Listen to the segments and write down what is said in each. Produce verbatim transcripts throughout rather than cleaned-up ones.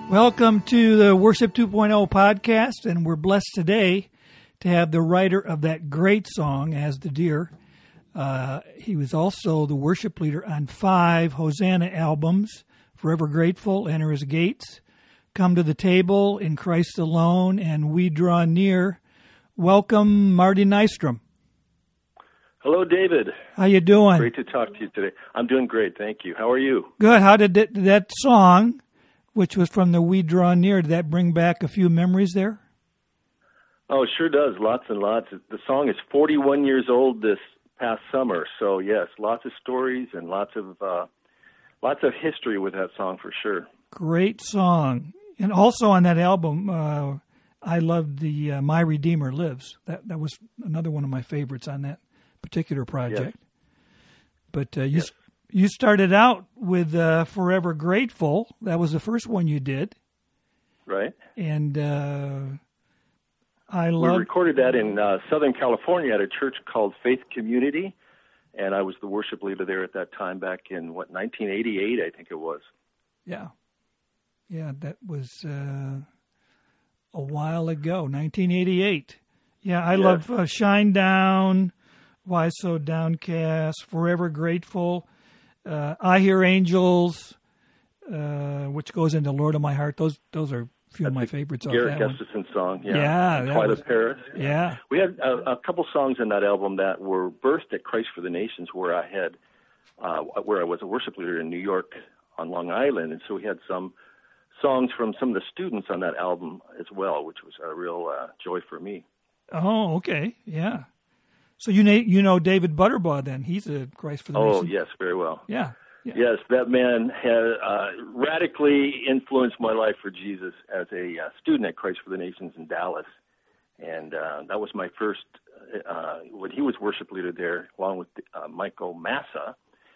Welcome to the Worship two point oh podcast, and we're blessed today to have the writer of that great song, As the Deer. Uh, he was also the worship leader on five Hosanna albums, Forever Grateful, Enter His Gates, Come to the Table, In Christ Alone, and We Draw Near. Welcome, Marty Nystrom. Hello, David. How you doing? Great to talk to you today. I'm doing great, thank you. How are you? Good. How did that, that song, which was from the We Draw Near, did that bring back a few memories there? Oh, it sure does. Lots and lots. The song is forty-one years old this past summer, so yes, lots of stories and lots of uh, lots of history with that song for sure. Great song. And also on that album, uh, I loved the uh, My Redeemer Lives. That that was another one of my favorites on that particular project. Yes. But uh, you yes. you started out with uh, Forever Grateful. That was the first one you did. Right. And uh, I love. We recorded that in uh, Southern California at a church called Faith Community, and I was the worship leader there at that time back in, what, nineteen eighty-eight, I think it was. Yeah. Yeah, that was uh, a while ago, nineteen eighty-eight. Yeah, I yes. love uh, Shine Down, Why So Downcast, Forever Grateful, uh, I Hear Angels, uh, which goes into Lord of My Heart. Those those are a few That's of my favorites. Garrett off that Gustafson one. song, yeah. Yeah. That Twilight was, of Paris. Yeah. yeah. We had a, a couple songs in that album that were birthed at Christ for the Nations, where I had, uh, where I was a worship leader in New York on Long Island, and so we had some songs from some of the students on that album as well, which was a real uh, joy for me. Oh, okay, yeah. So you know, you know David Butterbaugh then. He's a Christ for the Oh, Nation. yes, very well. Yeah. yeah. Yes, that man has uh, radically influenced my life for Jesus as a uh, student at Christ for the Nations in Dallas. And uh, that was my first, uh, when he was worship leader there, along with uh, Michael Massa.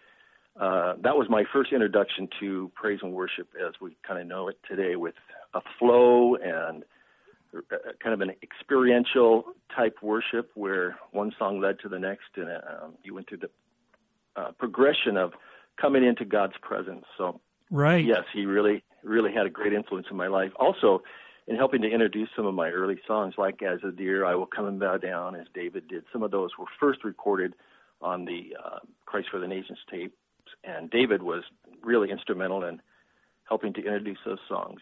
Uh, that was my first introduction to praise and worship as we kind of know it today, with a flow and kind of an experiential type worship where one song led to the next, and um, you went through the uh, progression of coming into God's presence. So, right. yes, he really, really had a great influence in my life. Also, in helping to introduce some of my early songs, like As a Deer, I Will Come and Bow Down, as David did. Some of those were first recorded on the uh, Christ for the Nations tape, and David was really instrumental in helping to introduce those songs.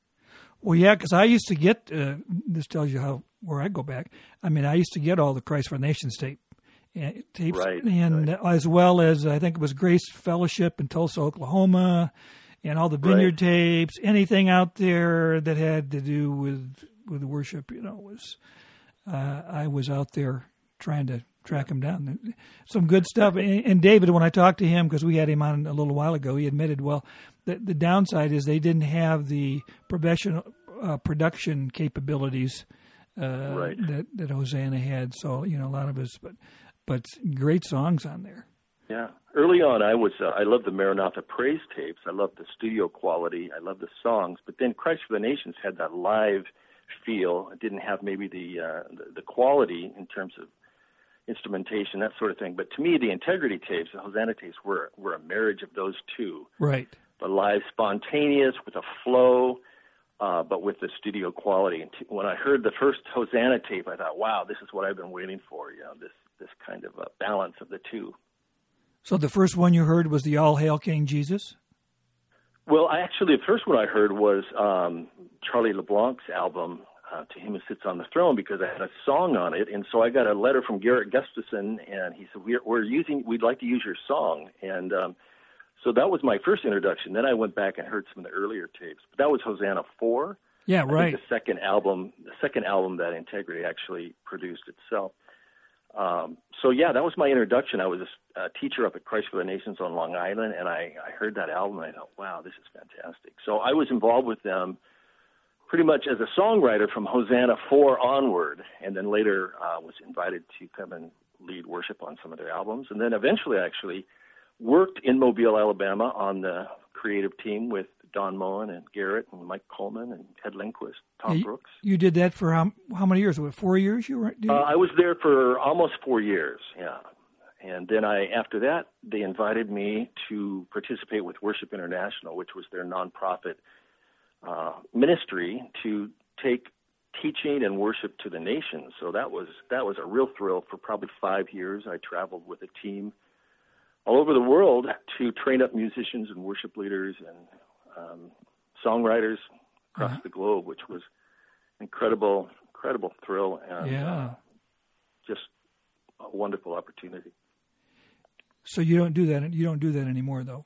Well, yeah, because I used to get, uh, this tells you how where I go back. I mean, I used to get all the Christ for the Nations tape, uh, tapes, right, and right. as well as I think it was Grace Fellowship in Tulsa, Oklahoma, and all the Vineyard right. tapes. Anything out there that had to do with with worship, you know, was uh, I was out there trying to track him down. Some good stuff. And, and David, when I talked to him, because we had him on a little while ago, he admitted, well, the, the downside is they didn't have the professional uh, production capabilities uh, right. that, that Hosanna had. So, you know, a lot of us, but but great songs on there. Yeah. Early on, I was uh, I loved the Maranatha praise tapes. I loved the studio quality. I loved the songs. But then Christ for the Nations had that live feel. It didn't have maybe the uh, the, the quality in terms of instrumentation, that sort of thing. But to me, the Integrity tapes, the Hosanna tapes, were were a marriage of those two. Right. The live, spontaneous, with a flow, uh, but with the studio quality. And t- when I heard the first Hosanna tape, I thought, wow, this is what I've been waiting for, you know, this, this kind of uh, balance of the two. So the first one you heard was the All Hail King Jesus? Well, I actually, the first one I heard was um, Charlie LeBlanc's album, Uh, To Him Who Sits on the Throne, because I had a song on it, and so I got a letter from Garrett Gustafson, and he said, we're, we're using, we'd like to use your song, and um, so that was my first introduction. Then I went back and heard some of the earlier tapes, but that was Hosanna four. Yeah, right. I think the second album, the second album that Integrity actually produced itself. Um, so yeah, that was my introduction. I was a, a teacher up at Christ for the Nations on Long Island, and I, I heard that album, and I thought, wow, this is fantastic. So I was involved with them pretty much as a songwriter from Hosanna four onward, and then later uh, was invited to come and lead worship on some of their albums. And then eventually actually worked in Mobile, Alabama on the creative team with Don Moen and Garrett and Mike Coleman and Ted Lindquist, Tom you, Brooks. You did that for how, how many years? What, four years? You were? Uh, I was there for almost four years, yeah. And then I, after that, they invited me to participate with Worship International, which was their nonprofit uh, ministry to take teaching and worship to the nations. So that was that was a real thrill. For probably five years, I traveled with a team all over the world to train up musicians and worship leaders and um, songwriters across uh-huh. the globe, which was incredible, incredible thrill and yeah. uh, just a wonderful opportunity. So you don't do that. You don't do that anymore, though.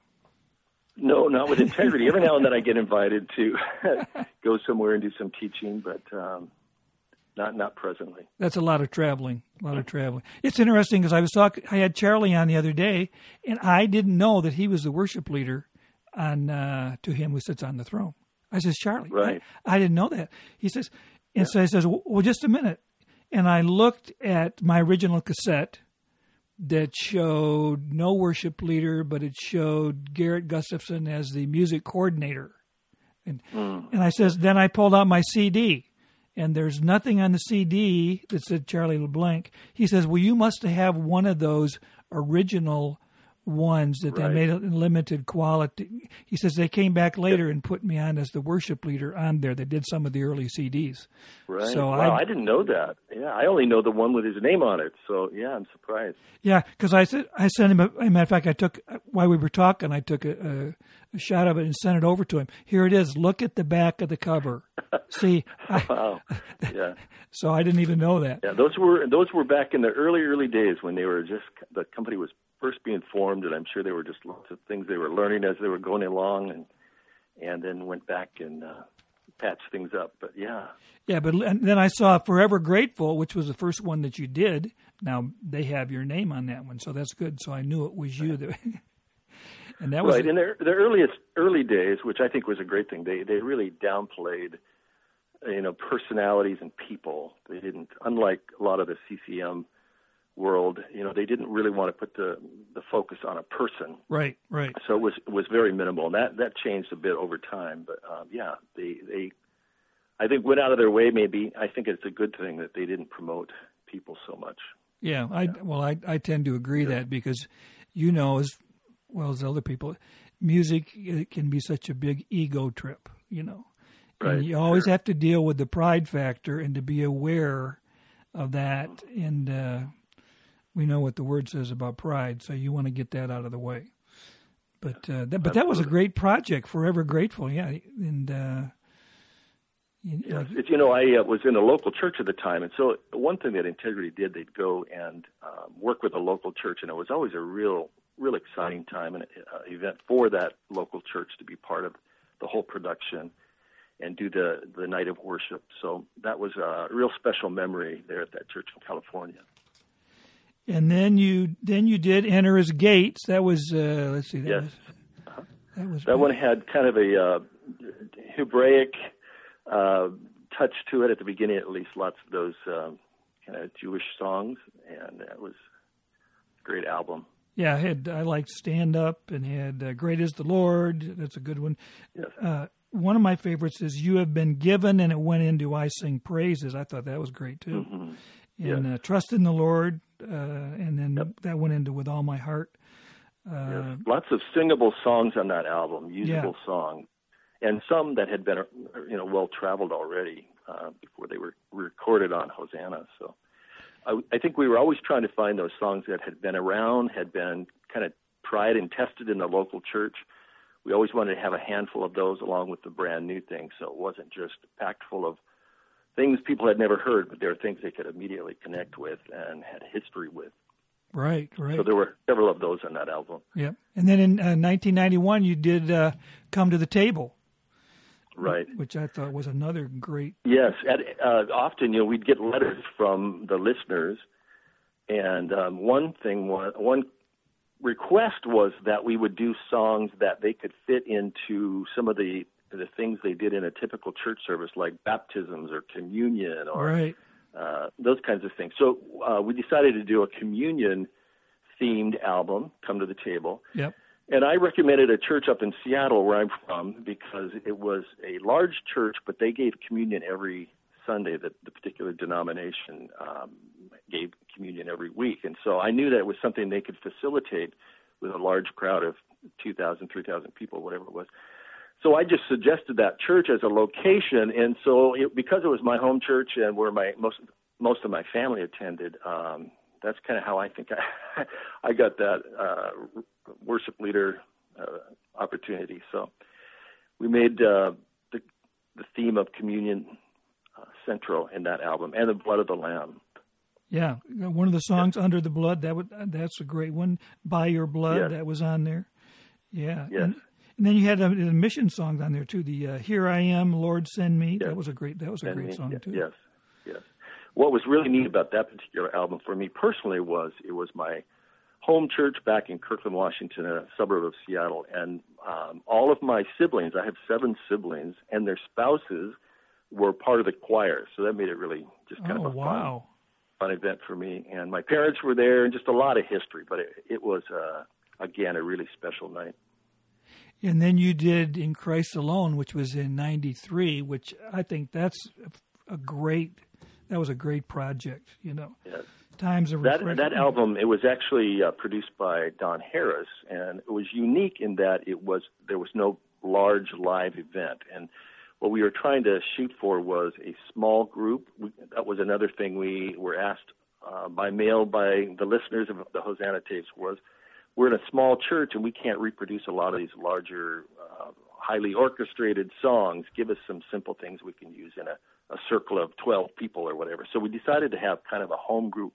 No, not with integrity. Every now and then I get invited to go somewhere and do some teaching, but um, not not presently. That's a lot of traveling. A lot of traveling. It's interesting because I was talking. I had Charlie on the other day, and I didn't know that he was the worship leader on uh, "To Him Who Sits on the Throne." I says, Charlie, right. I, I didn't know that. He says, and yeah. so he says, well, just a minute. And I looked at my original cassette that showed no worship leader, but it showed Garrett Gustafson as the music coordinator. And mm. and I says, then I pulled out my C D, and there's nothing on the C D that said Charlie LeBlanc. He says, well, you must have one of those original ones that right. they made in limited quality. He says they came back later and put me on as the worship leader on there. They did some of the early C Ds. Right. So wow, I, I didn't know that. Yeah, I only know the one with his name on it. So yeah, I'm surprised. Yeah, because I said I sent him. A, as a matter of fact, I took while we were talking, I took a, a, a shot of it and sent it over to him. Here it is. Look at the back of the cover. See. Wow. Yeah. So I didn't even know that. Yeah, those were those were back in the early early days when they were just the company was first being formed, and I'm sure there were just lots of things they were learning as they were going along, and and then went back and uh, patched things up. But yeah, yeah. But and then I saw "Forever Grateful," which was the first one that you did. Now they have your name on that one, so that's good. So I knew it was you. That, and that was right the, in their the earliest early days, which I think was a great thing. They they really downplayed, you know, personalities and people. They didn't, unlike a lot of the C C M world, you know, they didn't really want to put the the focus on a person. Right, right. So it was it was very minimal, and that that changed a bit over time. But um, yeah, they they I think went out of their way. Maybe I think it's a good thing that they didn't promote people so much. Yeah, I well, I I tend to agree yeah. that because, you know, as well as other people, music it can be such a big ego trip. You know, right. And you always sure. have to deal with the pride factor and to be aware of that. And uh, we know what the word says about pride, so you want to get that out of the way. But uh, that, but that was a great project. Forever Grateful, yeah. And uh, you, yes. like, it's, you know, I uh, was in a local church at the time, and so one thing that Integrity did, they'd go and um, work with a local church, and it was always a real, real exciting time and uh, event for that local church to be part of the whole production and do the the night of worship. So that was a real special memory there at that church in California. And then you then you did Enter His Gates. That was uh, let's see. That yes. was Uh-huh. that was that one had kind of a uh, Hebraic uh, touch to it at the beginning, at least. Lots of those um, kind of Jewish songs, and it was a great album. Yeah, I had I liked Stand Up and had uh, Great Is the Lord. That's a good one. Yes. Uh, one of my favorites is You Have Been Given, and it went into I Sing Praises. I thought that was great too. Mm-hmm. And yes. uh, Trust in the Lord, uh, and then yep. that went into With All My Heart. Uh, yes. Lots of singable songs on that album, usable yeah. songs, and some that had been, you know, well traveled already uh, before they were recorded on Hosanna. So I, I think we were always trying to find those songs that had been around, had been kind of tried and tested in the local church. We always wanted to have a handful of those along with the brand new things, so it wasn't just packed full of things people had never heard, but there were things they could immediately connect with and had history with. Right, right. So there were several of those on that album. Yeah. And then in uh, nineteen ninety-one, you did uh, Come to the Table. Right. Which I thought was another great... Yes. At, uh, often, you know, we'd get letters from the listeners, and um, one thing, one, one request was that we would do songs that they could fit into some of the the things they did in a typical church service, like baptisms or communion or right. uh, those kinds of things. So uh, we decided to do a communion-themed album, Come to the Table. Yep. And I recommended a church up in Seattle, where I'm from, because it was a large church, but they gave communion every Sunday. The, the particular denomination um, gave communion every week. And so I knew that it was something they could facilitate with a large crowd of two thousand, three thousand people, whatever it was. so I just suggested that church as a location, and so it, because it was my home church and where my most most of my family attended, um, that's kind of how I think I I got that uh, worship leader uh, opportunity. So we made uh, the the theme of communion uh, central in that album, and the blood of the Lamb. Yeah, one of the songs, yes. Under the Blood, that would that's a great one. By Your Blood, yes. that was on there. Yeah. Yes. And, and then you had a, a mission song on there too. The uh, Here I Am, Lord Send Me. Yes. That was a great. That was a Send great me. song too. Yes. Yes. What was really neat about that particular album for me personally was it was my home church back in Kirkland, Washington, a suburb of Seattle, and um, all of my siblings. I have seven siblings, and their spouses were part of the choir. So that made it really just kind oh, of a wow. fun. fun event for me, and my parents were there, and just a lot of history, but it, it was, uh, again, a really special night. And then you did In Christ Alone, which was in ninety-three, which I think that's a great, that was a great project, you know. Yes. Times of that, Refreshing. that album, it was actually uh, produced by Don Harris, and it was unique in that it was there was no large live event, and what we were trying to shoot for was a small group. We, that was another thing we were asked uh, by mail by the listeners of the Hosanna tapes was, we're in a small church and we can't reproduce a lot of these larger, uh, highly orchestrated songs. Give us some simple things we can use in a, a circle of twelve people or whatever. So we decided to have kind of a home group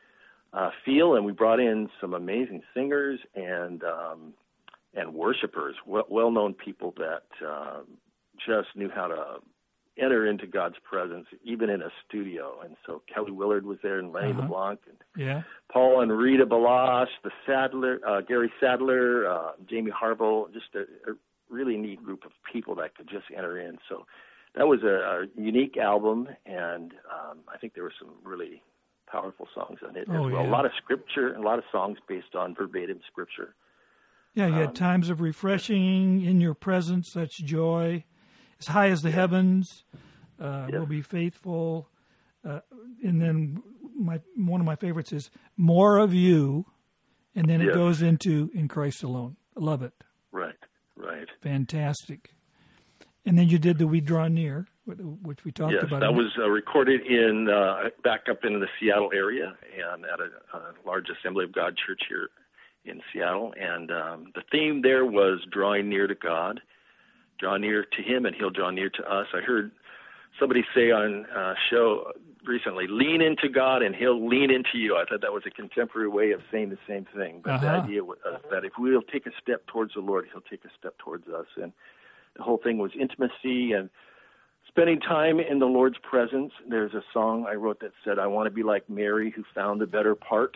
uh, feel, and we brought in some amazing singers and um, and worshipers, well, well-known people that uh, just knew how to enter into God's presence, even in a studio. And so Kelly Willard was there, and Lenny uh-huh. LeBlanc, and yeah. Paul and Rita Balash, the Sadler, uh, Gary Sadler, uh, Jamie Harville, just a, a really neat group of people that could just enter in. So that was a, a unique album, and um, I think there were some really powerful songs on it oh, as well. Yeah. A lot of scripture, a lot of songs based on verbatim scripture. Yeah, you had um, Times of Refreshing, In Your Presence, That's Joy, As High as the yes. Heavens, uh, yes. Will Be Faithful, uh, and then my one of my favorites is More of You, and then it yes. goes into In Christ Alone. I love it. Right, right. Fantastic. And then you did the We Draw Near, which we talked yes, about. Yes, that was uh, recorded in uh, back up in the Seattle area and at a, a large Assembly of God church here in Seattle. And um, the theme there was drawing near to God, draw near to Him, and He'll draw near to us. I heard somebody say on a show recently, lean into God and He'll lean into you. I thought that was a contemporary way of saying the same thing. But uh-huh. the idea was that if we'll take a step towards the Lord, He'll take a step towards us. And the whole thing was intimacy and spending time in the Lord's presence. There's a song I wrote that said, I want to be like Mary who found the better part.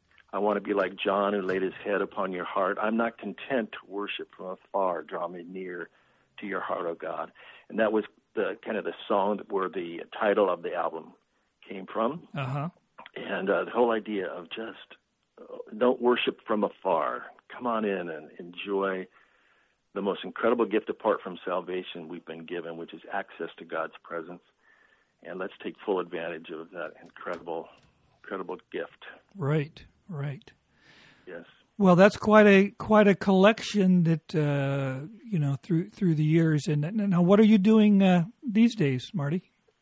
I want to be like John who laid his head upon your heart. I'm not content to worship from afar. Draw me near to your heart, O God. And that was the kind of the song where the title of the album came from. Uh-huh. And uh, the whole idea of just uh, don't worship from afar. Come on in and enjoy the most incredible gift apart from salvation we've been given, which is access to God's presence. And let's take full advantage of that incredible, incredible gift. Right, right. Yes. Well, that's quite a quite a collection that uh, you know through through the years. And now, what are you doing uh, these days, Marty?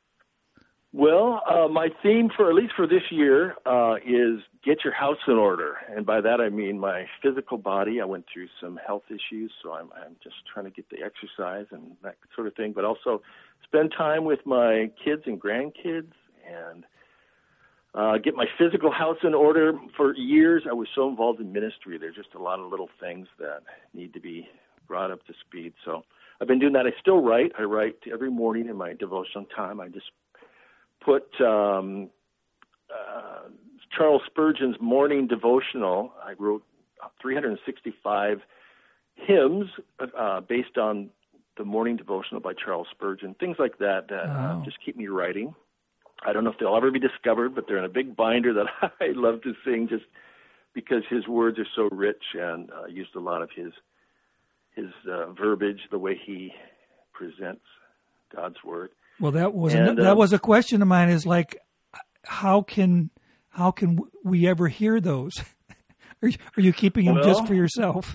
Well, uh, my theme for at least for this year uh, is get your house in order, and by that I mean my physical body. I went through some health issues, so I'm I'm just trying to get the exercise and that sort of thing, but also spend time with my kids and grandkids and. Uh, get my physical house in order. For years, I was so involved in ministry. There's just a lot of little things that need to be brought up to speed. So I've been doing that. I still write. I write every morning in my devotional time. I just put um, uh, Charles Spurgeon's morning devotional. I wrote three hundred sixty-five hymns uh, based on the morning devotional by Charles Spurgeon, things like that that wow. uh, just keep me writing. I don't know if they'll ever be discovered, but they're in a big binder that I love to sing just because his words are so rich, and uh, used a lot of his his uh, verbiage, the way he presents God's word. Well, that was and, a, that uh, was a question of mine. Is like, how can how can we ever hear those? Are you, are you keeping them well, just for yourself?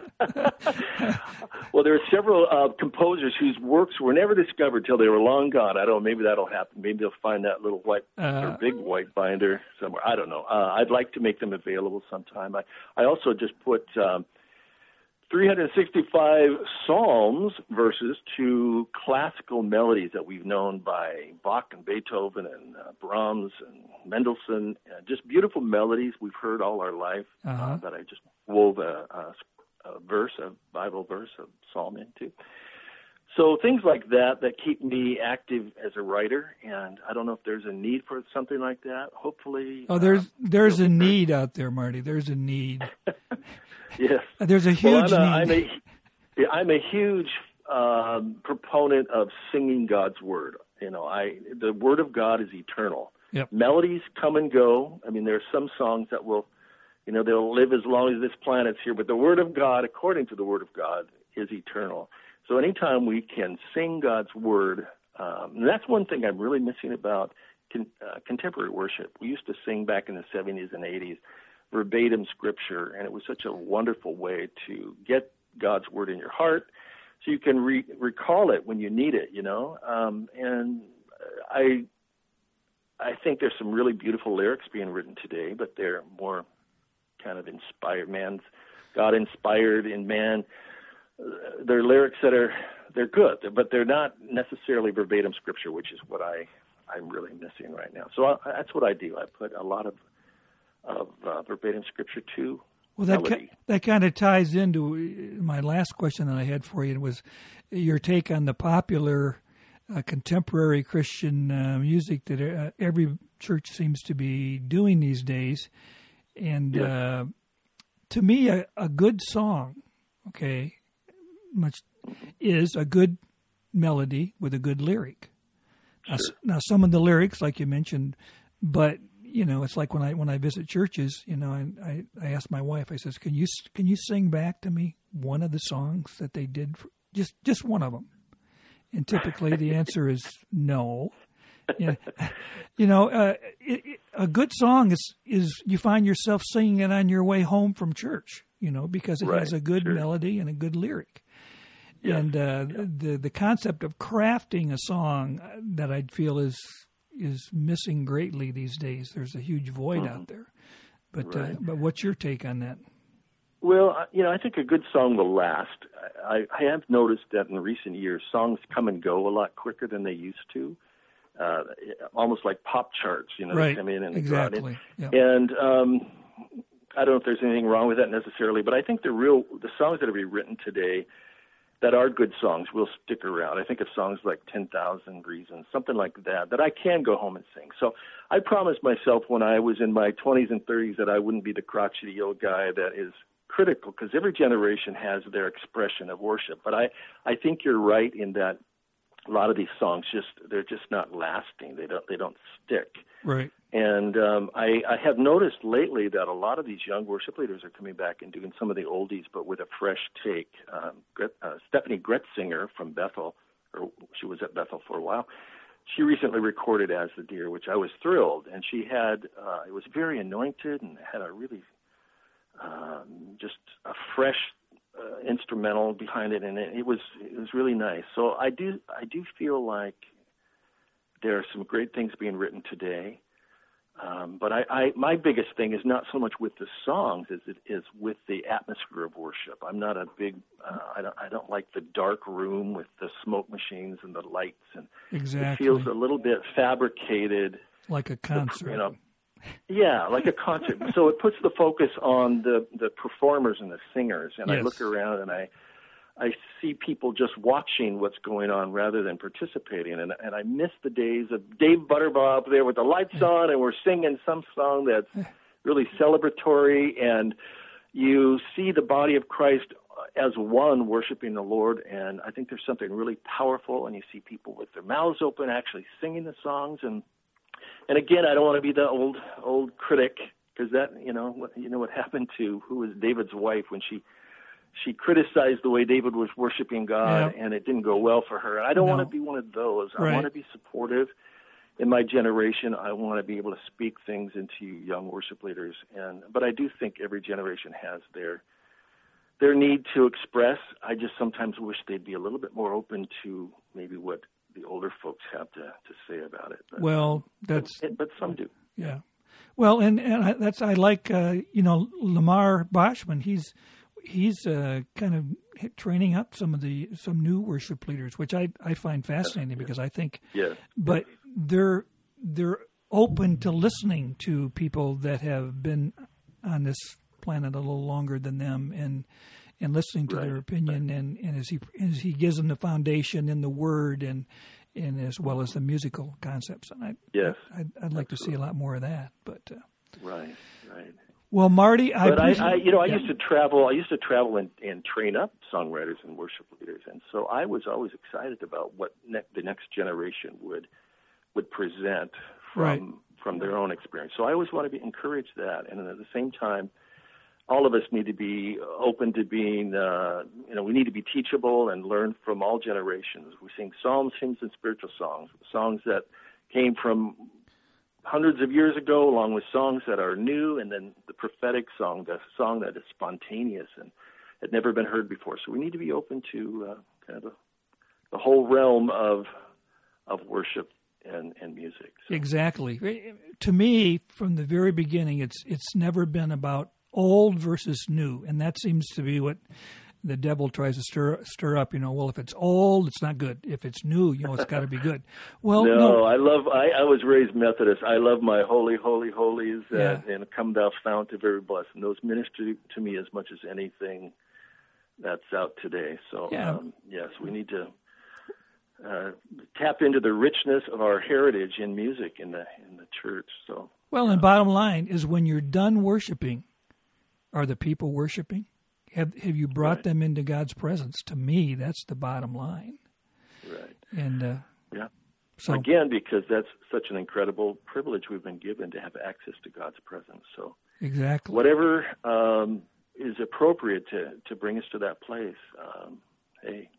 Well, there are several uh, composers whose works were never discovered till they were long gone. I don't know. Maybe that'll happen. Maybe they'll find that little white uh, or big white binder somewhere. I don't know. Uh, I'd like to make them available sometime. I, I also just put um, three hundred sixty-five Psalms verses to classical melodies that we've known by Bach and Beethoven and uh, Brahms and Mendelssohn. Uh, just beautiful melodies we've heard all our life uh-huh. uh, that I just wove a, a a verse, a Bible verse, a psalm into. So things like that that keep me active as a writer, and I don't know if there's a need for something like that. Hopefully, oh, there's uh, there's a need out there, Marty. There's a need. Yes, there's a huge well, I'm a, need. I'm a, I'm a huge um, proponent of singing God's word. You know, I the word of God is eternal. Yep. Melodies come and go. I mean, there are some songs that will. You know, they'll live as long as this planet's here. But the Word of God, according to the Word of God, is eternal. So anytime we can sing God's Word, um, and that's one thing I'm really missing about con- uh, contemporary worship. We used to sing back in the seventies and eighties verbatim Scripture, and it was such a wonderful way to get God's Word in your heart so you can re- recall it when you need it, you know. Um, and I, I think there's some really beautiful lyrics being written today, but they're more kind of inspired, man's God inspired in man. Uh, they're lyrics that are they're good, but they're not necessarily verbatim Scripture, which is what I I'm really missing right now. So I, that's what I do. I put a lot of of uh, verbatim Scripture to well, that melody. Ca- that kind of ties into my last question that I had for you. It was your take on the popular uh, contemporary Christian uh, music that uh, every church seems to be doing these days. And yes. uh, to me, a, a good song, okay, much is a good melody with a good lyric. Sure. Now, now, some of the lyrics, like you mentioned, but you know, it's like when I when I visit churches, you know, and I, I ask my wife, I says, "Can you can you sing back to me one of the songs that they did, for, just just one of them?" And typically, the answer is no. Yeah. You know, uh, it, it, a good song is, is you find yourself singing it on your way home from church, you know, because it right. has a good sure. melody and a good lyric. Yes. And uh, yeah. the the concept of crafting a song that I feel is is missing greatly these days. There's a huge void mm-hmm. out there. But right. uh, but what's your take on that? Well, you know, I think a good song will last. I, I have noticed that in recent years, songs come and go a lot quicker than they used to. Uh, almost like pop charts, you know, right. they come in and they exactly. go out. Yep. And um, I don't know if there's anything wrong with that necessarily, but I think the real the songs that are being written today that are good songs will stick around. I think of songs like ten thousand Reasons, something like that, that I can go home and sing. So I promised myself when I was in my twenties and thirties that I wouldn't be the crotchety old guy that is critical, because every generation has their expression of worship. But I, I think you're right in that a lot of these songs just they're just not lasting. They don't they don't stick. Right. And um, I, I have noticed lately that a lot of these young worship leaders are coming back and doing some of the oldies, but with a fresh take. Um, Gret, uh, Stephanie Gretzinger from Bethel, or she was at Bethel for a while. She recently recorded "As the Deer," which I was thrilled, and she had uh, it was very anointed and had a really um, just a fresh. Uh, instrumental behind it, and it, it was it was really nice. So I do I do feel like there are some great things being written today. Um, but I, I my biggest thing is not so much with the songs as it is with the atmosphere of worship. I'm not a big uh, I don't I don't like the dark room with the smoke machines and the lights, and exactly. it feels a little bit fabricated, like a concert. The, you know. Yeah, like a concert. So it puts the focus on the, the performers and the singers. And yes. I look around and I I see people just watching what's going on rather than participating. And and I miss the days of Dave Butterbaugh up there with the lights on and we're singing some song that's really celebratory. And you see the body of Christ as one worshiping the Lord. And I think there's something really powerful. And you see people with their mouths open actually singing the songs. And And again, I don't want to be the old old critic, because that you know what you know what happened to who was David's wife when she she criticized the way David was worshiping God, yep. and it didn't go well for her. And I don't no. want to be one of those. Right. I want to be supportive, in my generation, I want to be able to speak things into young worship leaders. And but I do think every generation has their their need to express. I just sometimes wish they'd be a little bit more open to maybe what the older folks have to, to say about it. But, well, that's but, but some do. Yeah. Well, and, and I, that's I like uh, you know Lamar Boschman. He's he's uh, kind of training up some of the some new worship leaders, which I, I find fascinating yeah. because I think. Yeah. But they're they're open to listening to people that have been on this planet a little longer than them, and and listening to right. their opinion, right. and, and as he as he gives them the foundation in the Word, and and as well as the musical concepts. And I yes, I'd, I'd like Absolutely. to see a lot more of that. But uh, right, right. Well, Marty, I, but I, I you know, I yeah. used to travel. I used to travel and, and train up songwriters and worship leaders, and so I was always excited about what ne- the next generation would would present from right. from their own experience. So I always want to be encourage that, and at the same time, all of us need to be open to being, uh, you know, we need to be teachable and learn from all generations. We sing psalms, hymns, and spiritual songs, songs that came from hundreds of years ago, along with songs that are new, and then the prophetic song, the song that is spontaneous and had never been heard before. So we need to be open to uh, kind of a, the whole realm of of worship and, and music. So. Exactly. To me, from the very beginning, it's it's never been about old versus new, and that seems to be what the devil tries to stir stir up. You know, well, if it's old, it's not good. If it's new, you know, it's got to be good. Well, no, no. I love. I, I was raised Methodist. I love my holy, holy, holies, uh, yeah. and come thou fount of every blessing. Those minister to me as much as anything that's out today. So, yeah. um, yes, we need to uh, tap into the richness of our heritage in music in the in the church. So, well, and bottom line is, when you're done worshiping, are the people worshiping? Have have you brought right. them into God's presence? To me, that's the bottom line. Right. And uh, yeah. So again, because that's such an incredible privilege we've been given to have access to God's presence. So exactly, whatever um, is appropriate to, to bring us to that place. Um, hey.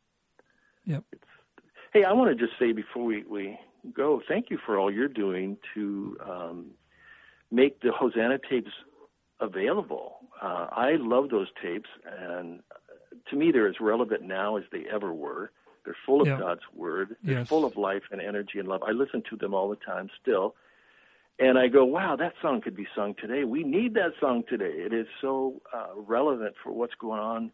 Yep. It's, hey, I want to just say before we, we go, thank you for all you're doing to um, make the Hosanna tapes available. Uh, I love those tapes, and to me they're as relevant now as they ever were. They're full of yeah. God's Word. They're yes. full of life and energy and love. I listen to them all the time still, and I go, wow, that song could be sung today. We need that song today. It is so uh, relevant for what's going on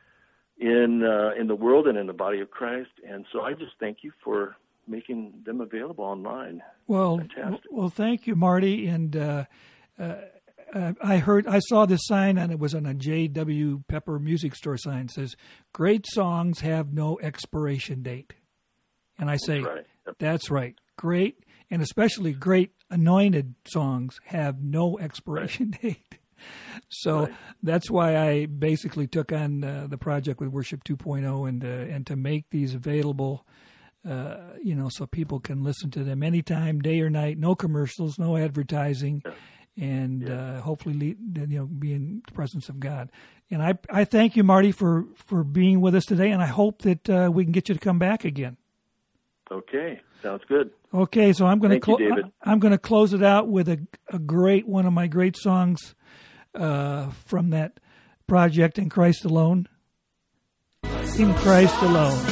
in uh, in the world and in the body of Christ. And so I just thank you for making them available online. Well, Fantastic. well, thank you, Marty. And uh, uh, Uh, I heard, I saw this sign, and it was on a J W Pepper music store sign. It says, "Great songs have no expiration date." And I say, that's right. Yep. That's right. Great, and especially great anointed songs have no expiration right. date. So right. that's why I basically took on uh, the project with Worship two point oh, and uh, and to make these available, uh, you know, so people can listen to them anytime, day or night. No commercials, no advertising. Yep. And yeah. uh, hopefully, lead, you know, be in the presence of God. And I, I thank you, Marty, for, for being with us today. And I hope that uh, we can get you to come back again. Okay, sounds good. Okay, so I'm going to clo- you, I'm going to close it out with a, a great one of my great songs uh, from that project, In Christ Alone. In Christ Alone.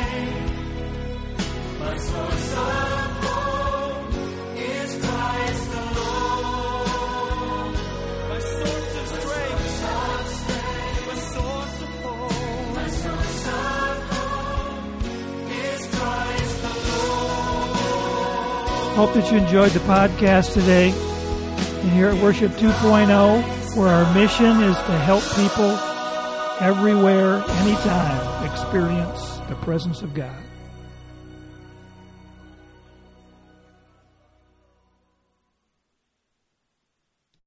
Hope that you enjoyed the podcast today. And here at Worship two point oh, where our mission is to help people everywhere, anytime, experience the presence of God.